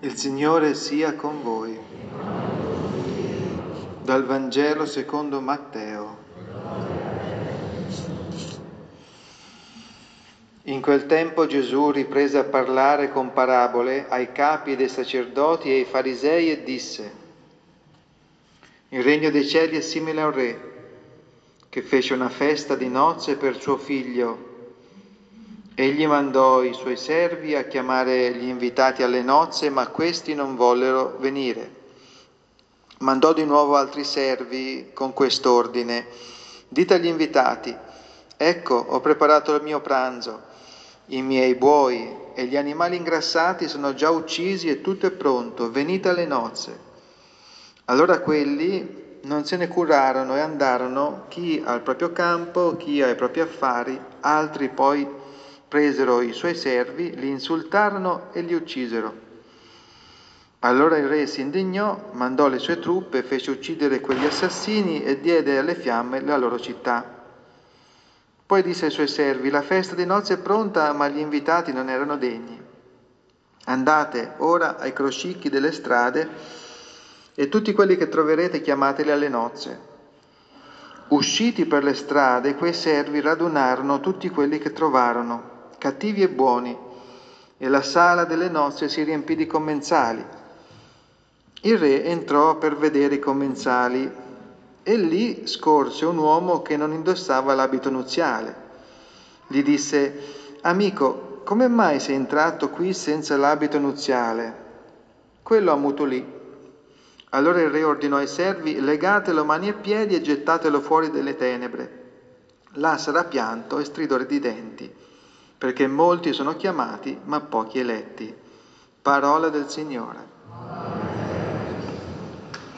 Il Signore sia con voi. Dal Vangelo secondo Matteo. In quel tempo Gesù riprese a parlare con parabole ai capi dei sacerdoti e ai farisei e disse: Il regno dei cieli è simile a un re che fece una festa di nozze per suo figlio. Egli mandò i suoi servi a chiamare gli invitati alle nozze, ma questi non vollero venire. Mandò di nuovo altri servi con quest'ordine: Dite agli invitati: Ecco, ho preparato il mio pranzo, i miei buoi e gli animali ingrassati sono già uccisi e tutto è pronto, venite alle nozze. Allora quelli non se ne curarono e andarono, chi al proprio campo, chi ai propri affari, altri poi presero i suoi servi, li insultarono e li uccisero. Allora il re si indignò, mandò le sue truppe, fece uccidere quegli assassini e diede alle fiamme la loro città. Poi disse ai suoi servi: La festa di nozze è pronta, ma gli invitati non erano degni. Andate ora ai crocicchi delle strade e tutti quelli che troverete chiamateli alle nozze. Usciti per le strade, quei servi radunarono tutti quelli che trovarono, cattivi e buoni, e la sala delle nozze si riempì di commensali. Il re entrò per vedere i commensali e lì scorse un uomo che non indossava l'abito nuziale. Gli disse: Amico, come mai sei entrato qui senza l'abito nuziale? Quello ammutolì. Allora il re ordinò ai servi: Legatelo mani e piedi e gettatelo fuori delle tenebre. Là sarà pianto e stridore di denti, perché molti sono chiamati, ma pochi eletti. Parola del Signore.